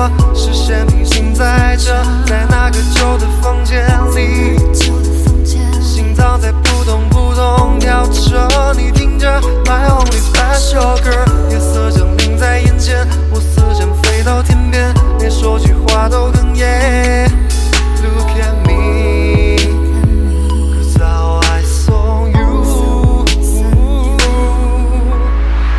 视线平行在这，在那个旧的